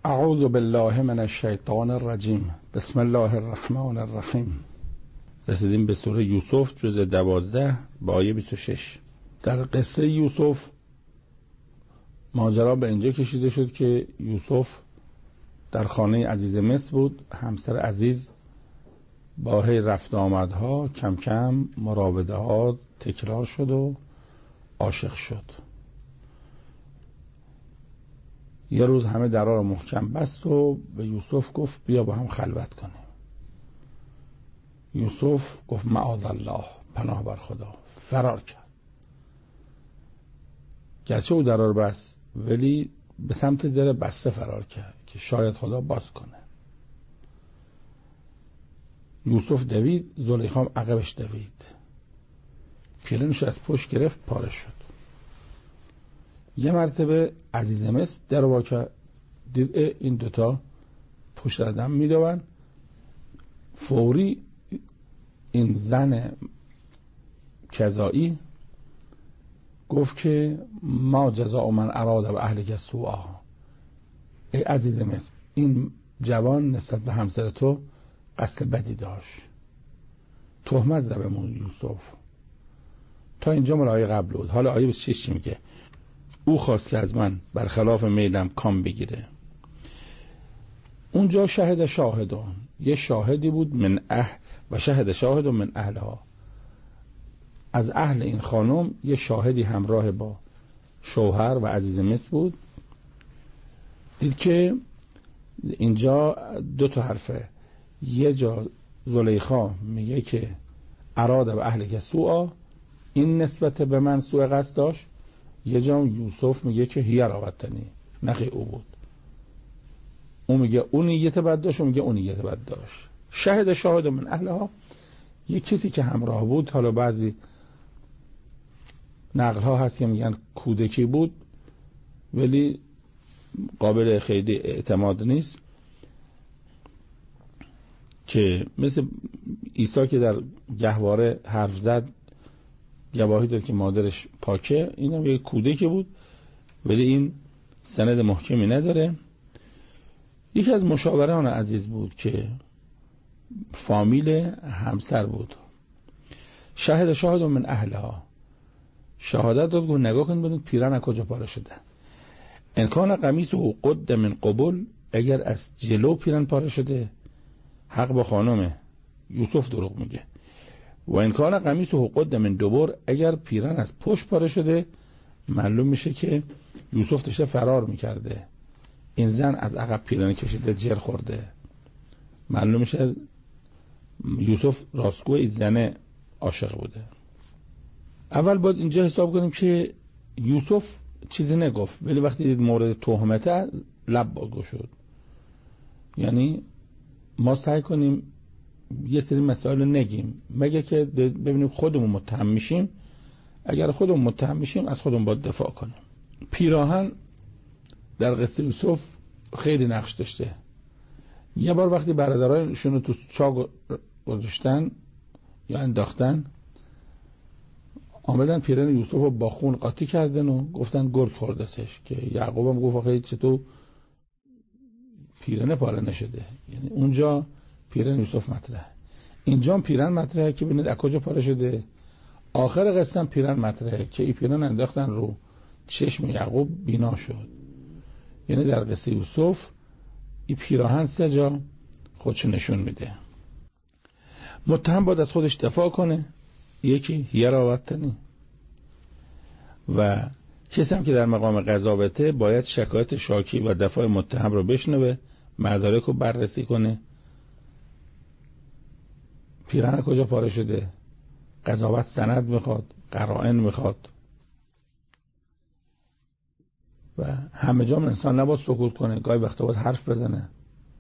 اعوذ بالله من الشیطان الرجیم. بسم الله الرحمن الرحیم. رسیدیم به سوره یوسف جزء 12 با آیه 26. در قصه یوسف ماجرا به اینجا کشیده شد که یوسف در خانه عزیز مصر بود. همسر عزیز با هی رفت آمدها کم کم مراوده ها تکرار شد و عاشق شد. یه روز همه درها رو محکم بست و به یوسف گفت بیا با هم خلوت کنیم. یوسف گفت معاذ الله، پناه بر خدا، فرار کرد. گرچه او درها رو بست ولی به سمت در بسته فرار کرد که شاید خدا باز کنه. یوسف دوید، زلیخا هم عقبش دوید. پیرنش از پشت گرفت، پاره شد. یه مرتبه عزیز مصر در واقع دید این دوتا پشت آدم میدوند. فوری این زن کذایی گفت که ما جزاء من اراد و اهلک سوءا. ای عزیز مصر، این جوان نسبت به همسر تو قصد بدی داشت. تهمت زد به یوسف. تا اینجا مال آیه قبل بود. حالا آیه 26 میگه او خواست که از من برخلاف میلم کام بگیره. اونجا شهد شاهدون، یه شاهدی بود من و شهد شاهدون من اهلها، از اهل این خانم یه شاهدی همراه با شوهر و عزیز مصر بود. دید که اینجا دو تا حرفه. یه جا زلیخا میگه که اراد و اهلک سوءا، این نسبت به من سوء قصد داشت. یه جا یوسف میگه که هی راوتنی، نخی او بود. اون میگه اون نیت بد داشت، اون میگه اون نیت بد داشت. شهد شاهد من اهلها، یه کسی که همراه بود. حالا بعضی نقل ها هست که میگن کودکی بود ولی قابل خیلی اعتماد نیست، که مثل عیسی که در گهواره حرف زد گواهی داد که مادرش پاکه. این هم یک کودکی بود ولی این سند محکمی نداره. یکی از مشاوران عزیز بود که فامیل همسر بود. شاهد شاهد من اهلها، شهادت داد. گفت نگاه کن ببینید پیرن از کجا پاره شده. انکان قمیصه قد من قبل، اگر از جلو پیرن پاره شده حق با خانمه، یوسف دروغ میگه. و انکان قمیصه قد من دبر، اگر پیرن از پشت پاره شده معلوم میشه که یوسف داشته فرار میکرده. این زن از عقب پیرن کشیده جر خورده، معلوم میشه یوسف راستگو این زن عاشق بوده. اول باید اینجا حساب کنیم که یوسف چیزی نگفت ولی وقتی دید مورد تهمت لب باز شد. یعنی ما سعی کنیم یه سری مسائل رو نگیم مگه که ببینیم خودمون متهم میشیم. اگر خودمون متهم میشیم از خودمون باید دفاع کنیم. پیراهن در قصه یوسف خیلی نقش داشته. یه بار وقتی برادرایشون رو تو چاه گذاشتن یا انداختن، آمدن پیرن یوسف رو با خون قاطی کردن و گفتن گرگ خوردستش، که یعقوب هم گفت آخه چطور پیرن پاره نشده. یعنی اونجا پیرن یوسف مطرحه، اینجا پیرن مطرحه که ببینید از کجا پاره شده. آخر قصه پیرن مطرحه که این پیرن انداختن رو چشم یعقوب بینا شد. یعنی در قصه یوسف این پیراهن سه جا خودشو نشون میده. متهم باید از خودش دفاع کنه. یکی هی راوتنی، و کسی هم که در مقام قضاوته باید شکایت شاکی و دفاع متهم رو بشنوه، مدارک رو بررسی کنه. پیرهن کجا پاره شده، قضاوت سند میخواد، قرائن میخواد، و همه جا انسان نباید سکوت کنه، گاهی وقتا باید حرف بزنه.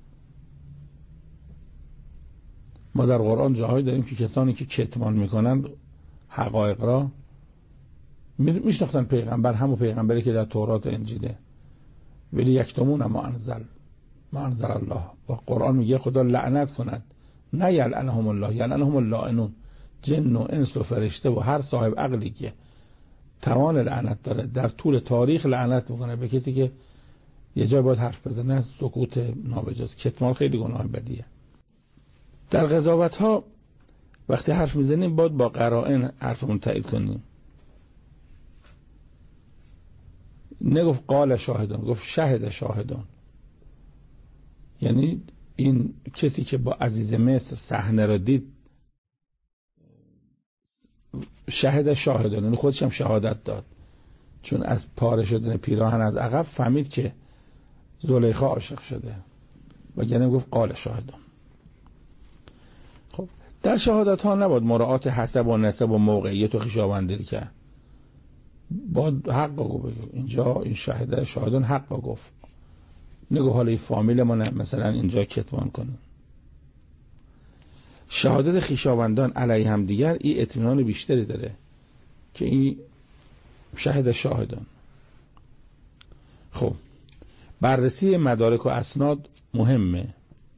ما در قرآن جاهایی داریم که کسانی که کتمان میکنن حقایق را میشناختن پیغمبر، همون پیغمبری که در تورات و انجیله، ولی یکتمون ما انزل الله. و قرآن میگه خدا لعنت کند، نه یلعنهم الله، یلعنهم اللائنون. جن و انس و فرشته و هر صاحب عقلی که توان لعنت داره در طول تاریخ لعنت میکنه به کسی که یه جای باید حرف بزنه، سکوت نابجاست. کتمان خیلی گناه بدیه. در قضاوت ها وقتی حرف میزنیم باید با قرائن حرفمون تایید کنیم. نگفت قال شاهدان، گفت شهد شاهدان. یعنی این کسی که با عزیز مصر صحنه را دید شهد شاهدان، یعنی خودش هم شهادت داد، چون از پاره شدن پیراهن از عقب فهمید که زلیخا عاشق شده و گنه گفت قال شاهدان. خب در شهادت ها نباید مراعات حسب و نسب و موقعیت و خویشاوندی کرد. باید حق گفت. اینجا این شهده شاهدان حق گفت، نگو حالا این فامیل ما مثلا اینجا کتمان کنه. شهادت خویشاوندان علیه هم دیگر این اطمینان بیشتری داره که این شهد شاهدان. خب بررسی مدارک و اسناد مهمه.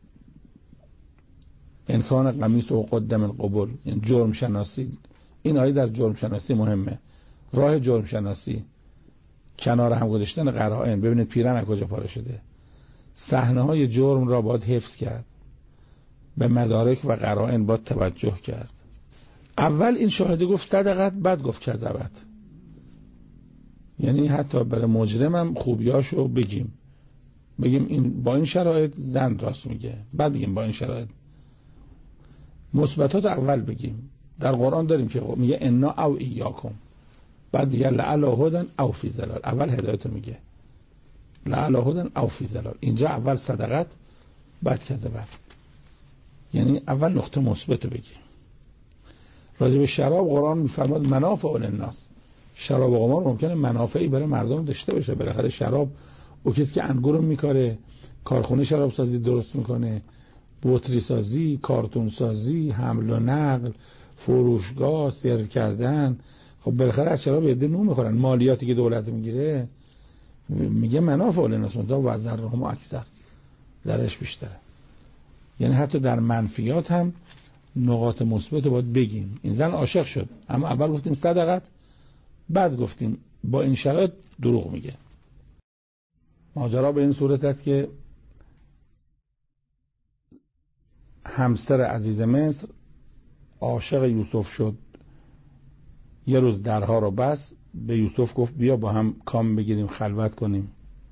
امکان قمیص و قدم القبول، این جرم شناسی، این آیه در جرم شناسی مهمه. راه جرم شناسی کنار هم گذاشتن قرائن، ببینید پیرن از کجا پاره شده. صحنه های جرم را باید حفظ کرد، به مدارک و قرائن باید توجه کرد. اول این شاهده گفت صدقت، بعد گفت کذبت. یعنی حتی برای مجرمم خوبیاشو بگیم این با این شرایط زن راست میگه، بعد بگیم با این شرایط. مثبتات اول بگیم. در قرآن داریم که میگه انا او ایاکم، بعد دیگه لعل هدن او فی ضلال. اول هدایت میگه لعل هدن او فی ضلال. اینجا اول صدقت بعد کذبت، یعنی اول نقطه مثبت بگیم. راجع به شراب قرآن میفرماد منافع للناس. شراب و قمار ممکنه منافعی برای مردم داشته باشه. بالاخره شراب او کسی که انگور میکاره، کارخونه شراب سازی درست میکنه، بطری سازی، کارتون سازی، حمل و نقل، فروشگاه، سرو کردن، خب بالاخره از شراب یه نون میخورن. مالیاتی که دولت میگیره میگه منافع للناس و ضررهم اکثر، ضررش بیشتره. یعنی حتی در منفیات هم نقاط مثبت باید بگیم. این زن عاشق شد، اما اول گفتیم صدقت، بعد گفتیم با این شرایط دروغ میگه. ماجرا به این صورت است که همسر عزیز مصر عاشق یوسف شد. یه روز درها رو بس، به یوسف گفت بیا با هم کام بگیریم، خلوت کنیم.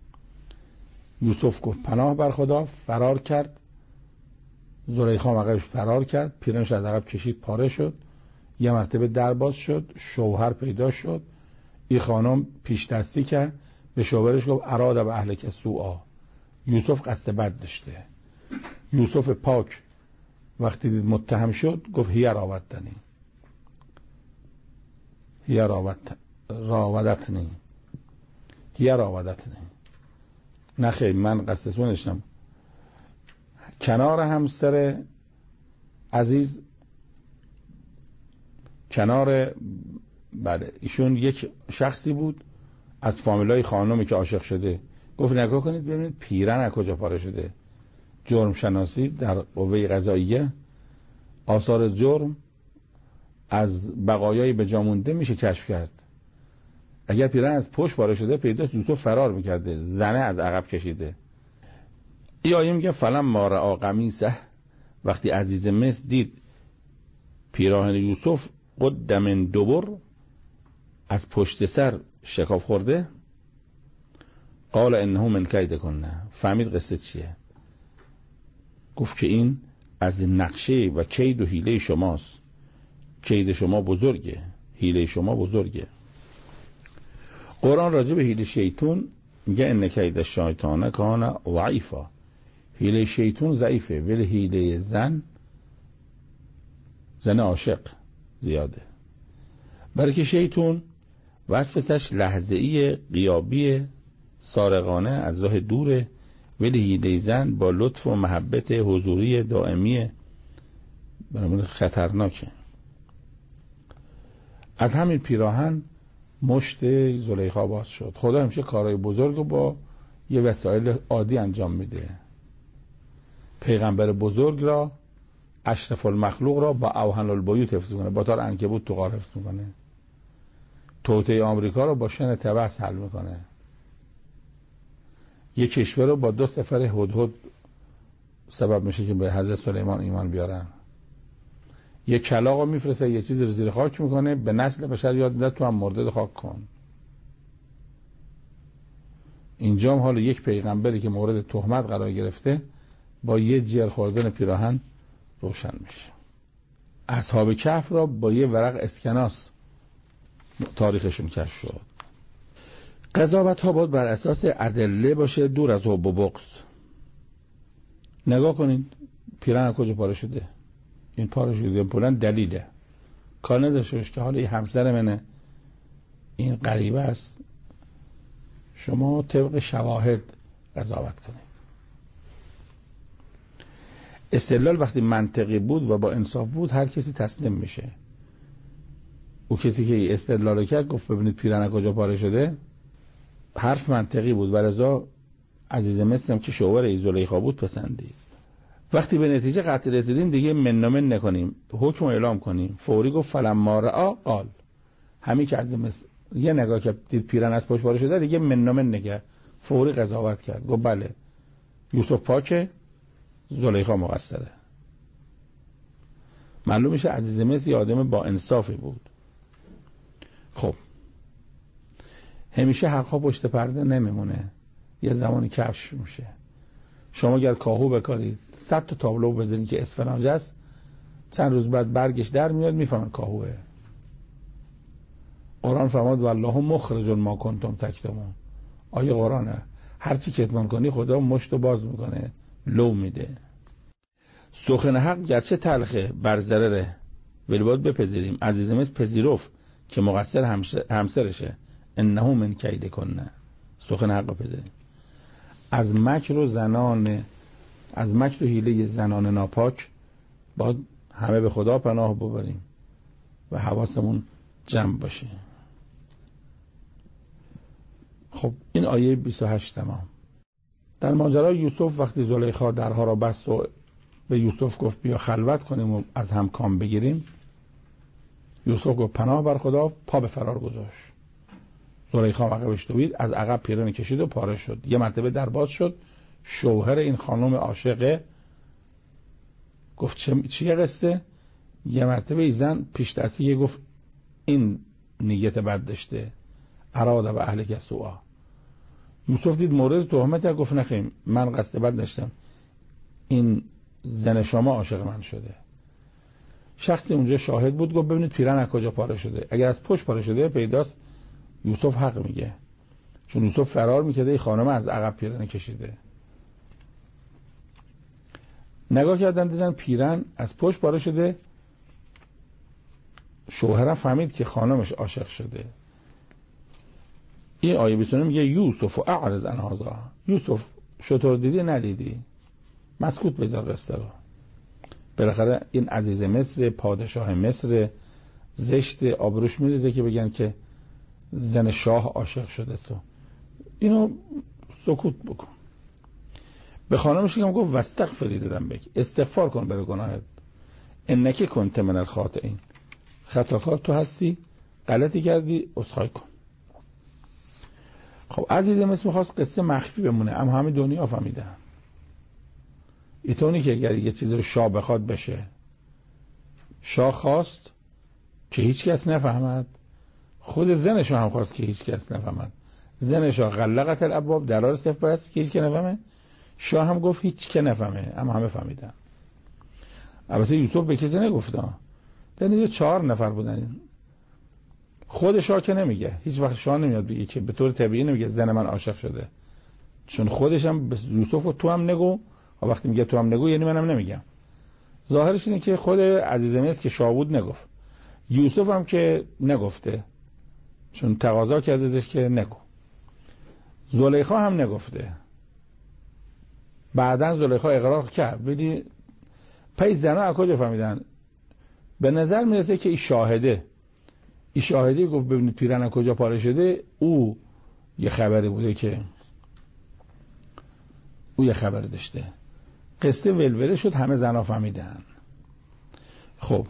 یوسف گفت پناه بر خدا، فرار کرد. زلیخا مقابلش فرار کرد، پیرنش از عقب کشید، پاره شد. یه مرتبه در باز شد، شوهر پیدا شد. این خانم پیش دستی کرد، به شوهرش گفت اراد به اهلک سوءا. یوسف قصد بد داشته. یوسف پاک وقتی دید متهم شد گفت هی راودتنی، هی راودتنی، هی راودتنی. نه خیر، من قصد سوء نداشتم. کنار همسر عزیز، کنار بله ایشون یک شخصی بود از فامیلای خانمی که عاشق شده. گفت نگاه کنید ببینید پیرن از کجا پاره شده. جرم شناسی در قوه قضاییه، آثار جرم از بقایای به جا مونده میشه کشف کرد. اگر پیرن از پشت پاره شده پیداست، یوسف فرار میکرده، زنه از عقب کشیده. این آیه میگه فلم ما رأى قمیصه، وقتی عزیز مصر دید پیراهن یوسف قد من دبر، از پشت سر شکاف خورده، قال انه من کیدکن، فهمید قصه چیه. گفت که این از نقشه و کید و حیله شماست. کید شما بزرگه، حیله شما بزرگه. قرآن راجع به حیله شیطان میگه ان کید الشیطان کان ضعیفا. حیله شیطان ضعیفه، ولی حیله زن عاشق زیاده. برای که شیطان وسوسش لحظه‌ای، غیابی، سارقانه، از راه دوره، ولی حیله زن با لطف و محبت حضوری دائمی، برای خطرناکه. از همین پیراهن مشت زلیخا باز شد. خدا همیشه کارهای بزرگ رو با یه وسایل عادی انجام میده. پیغمبر بزرگ را، اشرف المخلوق را با اوهن البیوت حفظ کنه، با تار عنکبوت تو غار حفظ میکنه. توطئه آمریکا رو با شن تبس حل میکنه. یک کشور رو با 2 سفر هدهد سبب میشه که به حضرت سلیمان ایمان بیارن. یک کلاغو میفرسته یه چیزی رو زیر خاک میکنه، به نسل بشر یاد میده تو هم مردد خاک کن. اینجا هم حالا یک پیغمبری که مورد تهمت قرار گرفته با یه جر خوردن پیراهن روشن میشه. اصحاب کهف را با یه ورق اسکناس تاریخشون کشف شد. قضاوت ها باید بر اساس ادله باشه، دور از حب و بغض. نگاه کنید پیراهن کجا پاره شده، این پاره شده پولن دلیله، کار نداشتش که حالا این همسر منه، این غریبه است. شما طبق شواهد قضاوت کنید. استدلال وقتی منطقی بود و با انصاف بود هر کسی تسلیم میشه. او کسی که استدلال کرد گفت ببینید پیراهن کجا پاره شده، حرف منطقی بود و رضا عزیز مصرم که شوهر زلیخا بود پسندید. وقتی به نتیجه قطعی رسیدیم دیگه منومن نکنیم، حکم اعلام کنیم. فوری گفت فلما رأى قال، همین که عزیز مصر یه نگاه که دید پیراهن از پشت پاره شده دیگه منومن نگه، فوری قضاوت کرد، گفت بله یوسف پاکه، زلیخا مقصره. معلوم میشه عزیز مصر یه آدم با انصافی بود. خب همیشه حقا پشت پرده نمیمونه، یه زمانی کفش میشه. شما اگر کاهو بکارید 100 تا تابلو بزنید که اسفناج است، چند روز بعد برگش در میاد میفهمن کاهوه. قرآن فرمود والله مخرج ما کنتم تکتمون. آیه قرآنه، هر چی کتمان کنی خدا مشتو باز میکنه، لو میده. سخن حق گرچه تلخه بر ضرره، ولی باید بپذیریم. عزیز مصر پذیرفت که مقصر همسرشه، انه من کید کنه. سخن حق بپذیریم. از مکر و حیله زنان ناپاک باید همه به خدا پناه ببریم و حواسمون جمع باشه. خب این آیه 28 تمام. در ماجرای یوسف وقتی زلیخا درها را بست و به یوسف گفت بیا خلوت کنیم و از هم کام بگیریم، یوسف گفت پناه بر خدا، پا به فرار گذاشت. زلیخا عقبش دوید، از عقب پیراهن کشید و پاره شد. یه مرتبه در باز شد، شوهر این خانم عاشقه گفت چیه قصه؟ یه مرتبه ای زن پیش دستی گفت این نیت بد داشته، اراد و اهلک سوء. یوسف دید مورد تهمت، گفت نخیر من قصد بد داشتم، این زن شما عاشق من شده. شخصی اونجا شاهد بود، گفت ببینید پیراهن از کجا پاره شده. اگر از پشت پاره شده پیداست یوسف حق میگه، چون یوسف فرار میکرده، این خانم از عقب پیراهن کشیده. نگاه کردن دیدن پیراهن از پشت پاره شده. شوهرم فهمید که خانمش عاشق شده. این آیه 29 میگه یوسف اعرض عن هذا. یوسف شطور دیدی ندیدی، مسکوت بذار قصه رو. بالاخره این عزیز مصر، پادشاه مصر، زشت آبروش میریزه که بگن که زن شاه عاشق شده. تو اینو سکوت بکن. به خانمش گفت واستغفری لذنبک، استغفار کن برای گناهت، انک کنت من الخاطئین، خطاکار تو هستی، غلطی کردی، عذرخواهی کن. خب عزیز مصر میخواست قصه مخفی بمونه، اما همه دنیا فهمیدن. اینطوری که اگر یه چیزی رو شاه بخواد بشه، شاه خواست که هیچ کس نفهمد، خود زنش هم خواست که هیچ کس نفهمد. زنش غلقت الابواب، درار صفر بست که هیچ کس نفهمه. شاه هم گفت هیچ که نفهمه، اما همه فهمیدن. البته یوسف به کسی نگفته، دیگه 4 نفر بودن. خود شاه که نمیگه، هیچ وقت شاه نمیاد بگه که به طور طبیعی نمیگه زن من عاشق شده، چون خودش هم به یوسف و تو هم نگو، و وقتی میگه تو هم نگو یعنی منم نمیگم. ظاهرش اینه که خود عزیز مصر که شاه بود نگفت، یوسف هم که نگفته چون تقاضا کرده ازش که نگو، زلیخا هم نگفته. بعدن زلیخا اقرار کرد، ولی پس زنها از کجا فهمیدن؟ به نظر میرسه که این شاهده گفت ببینید پیراهن کجا پاره شده، او یه خبری بوده که او یه خبر داشته. قصه ولوله شد، همه زنها فهمیدن. خب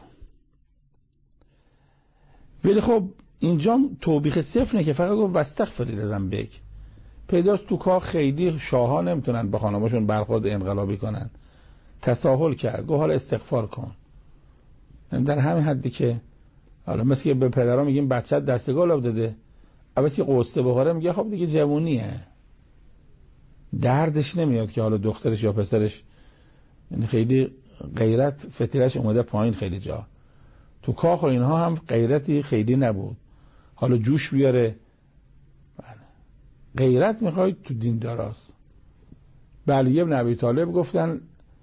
ولی خب اینجا توبیخ صفر نه که فقط گفت واستغفری لذنبک، پیداست تو کاخ خیلی شاه‌ها نمیتونن به خانماشون برخورد انقلابی کنن، تساهل کرد، گفت حالا استغفار کن. در همین حدی که حالا مثل که به پدرها میگیم بچت دستگاه آب داده، اول که قصه بخوره میگه خب دیگه جوونیه، دردش نمیاد که حالا دخترش یا پسرش، یعنی خیلی غیرت فتیلش اومده پایین. خیلی جا تو کاخ و اینها هم غیرتی خیلی نبود، حالا جوش بیاره. غیرت میخواید تو دین داراست. به علی ابن ابی طالب گفتن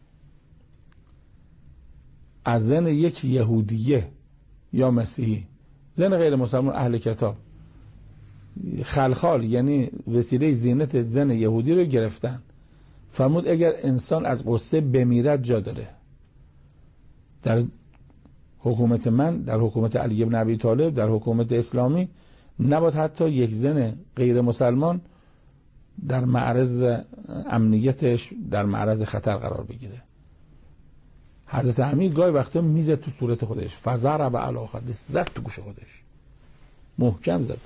از زن یک یهودیه یا مسیحی، زن غیر مسلمان اهل کتاب، خلخال یعنی وسیله زینت زن یهودی رو گرفتن. فرمود اگر انسان از غصه بمیرد جا داره. در حکومت من، در حکومت علی ابن ابی طالب، در حکومت اسلامی نباید حتی یک زن غیر مسلمان در معرض امنیتش، در معرض خطر قرار بگیره. حضرت امیر گاهی وقتا میزد تو صورت خودش، فضرب علی خدش، زد تو گوش خودش، محکم زد،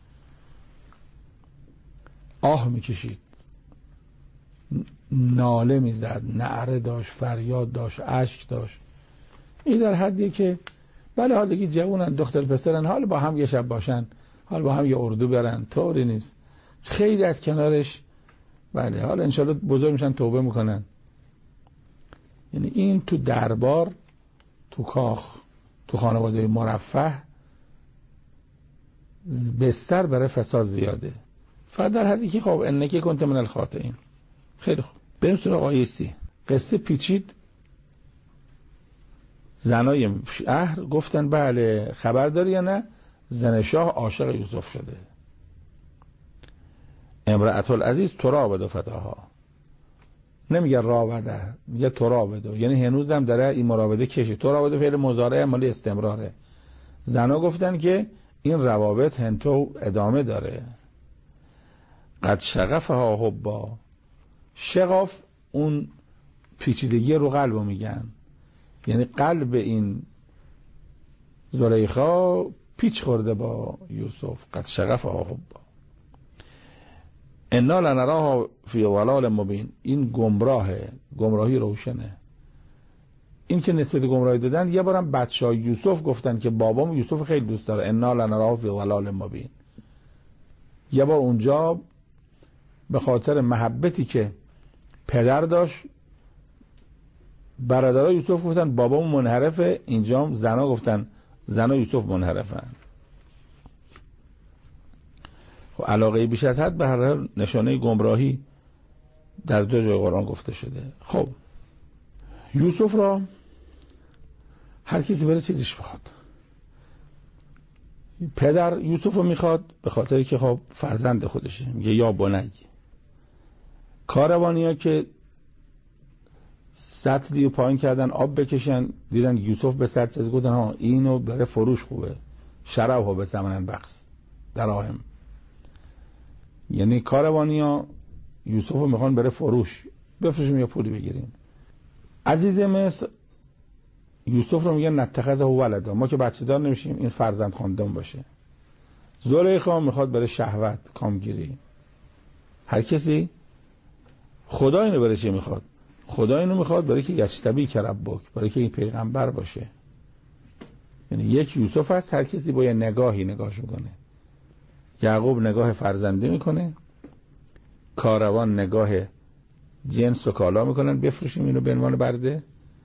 آه میکشید، ناله میزد، نعره داشت، فریاد داشت، اشک داشت. این در حدیه که بله حال دیگه جوونن، دختر پسرن، حال با هم یه شب باشن، حال با هم یه اردو برن، طوری نیست. خیلی از کنارش بله حالا انشالله بزرگ میشن توبه میکنن. یعنی این تو دربار، تو کاخ، تو خانواده مرفه بستر برای فساد زیاده. فقط در حدی که خب انکی کنت من الخاطئین. خیلی خوب، بریم سراغ آیه 30. قصه پیچید. زنای شهر گفتن بله خبر داری یا نه زن شاه عاشق یوسف شده. امرأة العزیز تراود فتاها، نمیگه راوده، میگه تراوده، یعنی هنوزم داره این مراوده کشی. تراوده فعل مضارع مالی استمراره. زنا گفتن که این روابط هنتو ادامه داره. قد شغفها حبا، شغف اون پیچیدگی رو قلبو میگن، یعنی قلب این زلیخا پیچ خورده با یوسف. قد شغفها حبا انا لنراها فی ضلال مبین، این گمراهی روشنه. این که نسبت گمراهی دادن، یه بارم بچه‌های یوسف گفتن که بابام یوسف خیلی دوست داره، انا لنراها فی ضلال مبین. یه بار اونجا به خاطر محبتی که پدر داشت برادرای یوسف گفتن بابام منحرفه، اینجا زنا گفتن زنا یوسف منحرفن. خب علاقه بیش از حد به هر حال نشانه گمراهی در دو جای قرآن گفته شده. خب یوسف را هر کسی بره چیزش بخواد. پدر یوسف رو میخواد به خاطری که خب فرزند خودشه، میگه یا بنی. کاروانیا که سطلی رو پایین کردن آب بکشن، دیدن یوسف به سطل چیز، گفتن ها اینو بره فروش خوبه، شراب ها به ثمن بخس دراهم. یعنی کاروانیا یوسف رو میخوان بره فروش، بفروشیم یا پولی بگیریم. عزیز مصر یوسف رو میگن نتخذه ولدا، ما که بچه دار نمیشیم، این فرزند خواندم باشه. زلیخا میخواد بره شهوت کامگیری. هر کسی خدا اینو بره چه میخواد؟ خدا اینو میخواد برای که یجتبی کربک، برای که این پیغمبر باشه. یعنی یک یوسف هست، هر کسی با یه نگاهی نگاهش میکنه. یعقوب نگاه فرزندی میکنه، کاروان نگاه جنس و کالا میکنن، بفروشیم اینو به عنوان برده.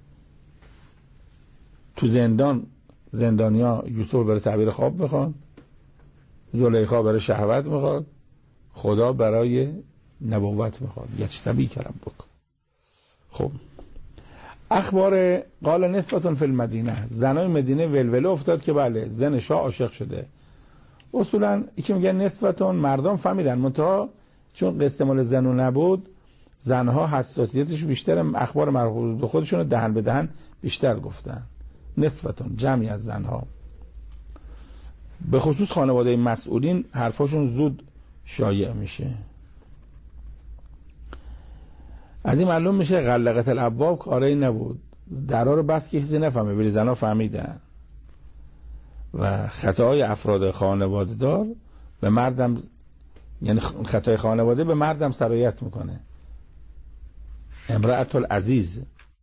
تو زندانیا یوسف برای تعبیر خواب میخوان، زلیخا برای شهوت میخواد، خدا برای نبوت میخواد. یجتبی کربک. خب اخبار قال نسوة فی المدینه، زنای مدینه ولوله افتاد که بله زن شاه عاشق شده. اصولا یکی میگن نسوة، مردم فهمیدن، منتها چون قصه مال زنو نبود، زنها حساسیتش بیشتر، اخبار مربوط به خودشون رو دهن به دهن بیشتر گفتن. نسوة جمعی از زنها، به خصوص خانواده مسئولین حرفاشون زود شایع میشه. از این معلوم میشه غلقت الابواب کاری نبود، درها رو بس که کسی نفهمه، ولی زنها فهمیدن. و خطاهای افراد خانواده دار به مردم یعنی خطای خانواده به مردم سرایت میکنه. امرأة العزیز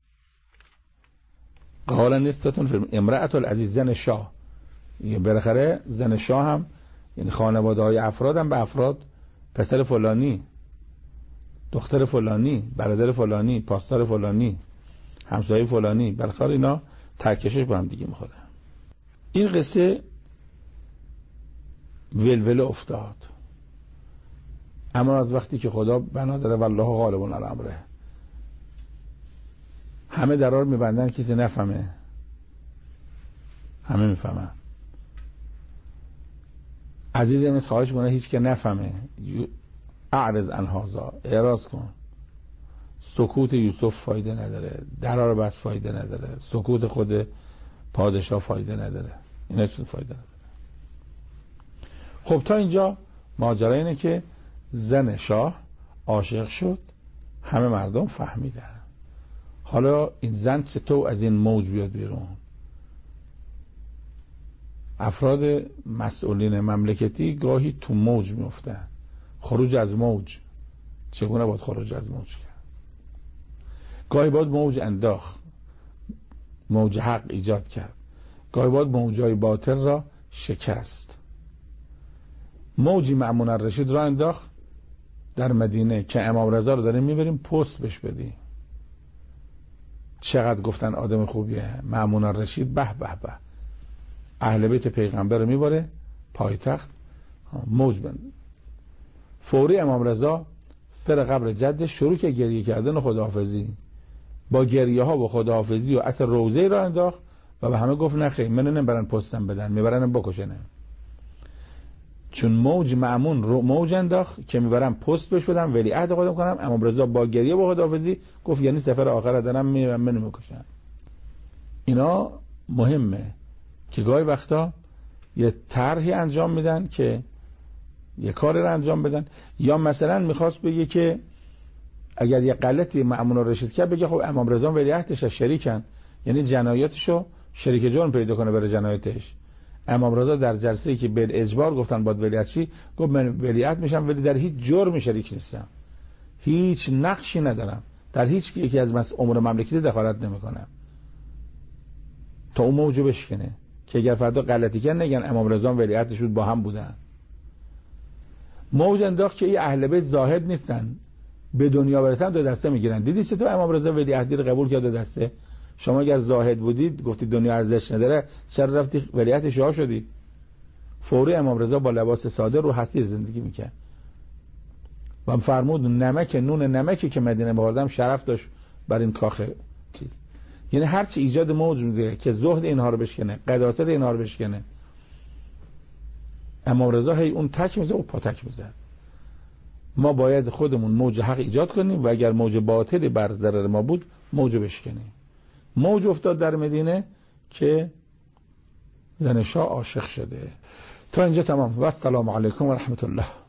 قال نستون فی امرأة العزیز، زن شاه. بالاخره زن شاه هم یعنی خانواده های افراد هم به افراد پسر فلانی، دختر فلانی، برادر فلانی، پاسدار فلانی، همسایه فلانی، بالاخره اینا ترکشش با هم دیگه میخوره. این قصه ولوله افتاد، اما از وقتی که خدا بنا داره والله غالب علی امره، همه درار میبندن کسی نفهمه، همه میفهمن. عزیز امید خواهش کنه هیچ که نفهمه، اعرض عن هذا، اعراض کن. سکوت یوسف فایده نداره، درار بس فایده نداره، سکوت خود پادشاه فایده نداره، اینا چون فایده نداره. خب تا اینجا ماجرا اینه که زن شاه عاشق شد، همه مردم فهمیدن. حالا این زن چطور از این موج بیاد بیرون؟ افراد مسئولین مملکتی گاهی تو موج میافتن. خروج از موج چگونه باید خروج از موج کرد؟ گاهی باید موج انداخت، موج حق ایجاد کرد، گاهی باید موجای باطل را شکست. موجی مأمون الرشید را انداخت در مدینه که امام رضا رو داریم میبریم پست بش بدیم. چقدر گفتن آدم خوبیه مأمون الرشید، به به به، اهل بیت پیغمبر رو میبره پایتخت، موج بند. فوری امام رضا سر قبر جدش شروع که گریه کردن و خداحافظی، با گریه ها و خداحافظی و عطر روزه را انداخت و به همه گفت نخیر، من نمیبرن پستم بدن، میبرن بکشنه. چون موج مأمون موج انداخت که میبرن پست بش بدم، ولیعهد خودم کنم. امام رضا با گریه و خداحافظی گفت یعنی سفر آخر دارم میبرن منو میکشن. اینا مهمه که گاهی وقتا یه طرحی انجام میدن که یه کاری رو انجام بدن، یا مثلا میخواست بگه که اگر یه غلطی مأمون الرشید کرد بگه خب امام رضا ولیعهدش شریکن، یعنی جنایاتشو شریک جرم پیدا کنه برای جنایتش. امام رضا در جلسه‌ای که به اجبار گفتن باید ولیعهد چی، گفت من ولیعهد میشم ولی در هیچ جرمی شریک نیستم، هیچ نقشی ندارم، در هیچ یکی از امور مملکتی دخالت نمیکنم، تا اون موجو بشکنه که اگر فردا غلطی کردن نگن امام رضا ولیعهدش بود با هم بودن. موج انداخت که این اهل بیت زاهد نیستن، به دنیا برسن دو دسته میگیرن. دیدی چطور امام رضا ولیعهدی رو قبول کرد دو دسته؟ شما اگر زاهد بودید گفتید دنیا ارزش نداره، چرا رفتی ولیعهد شاه شدید؟ فوری امام رضا با لباس ساده رو حسیر زندگی میکرد و فرمود نمک نون نمکی که مدینه بردم شرف داشت بر این کاخ چیز. یعنی هر چی ایجاد موج میده که زهد اینها رو بشکنه، قداست اینها رو بشکنه، امام رضا هی اون تک میزد و پا تک میزد. ما باید خودمون موج حق ایجاد کنیم و اگر موج باطلی بر ضرر ما بود موج بشکنیم. موج افتاد در مدینه که زن شاه عاشق شده. تا اینجا تمام و السلام علیکم و رحمت الله.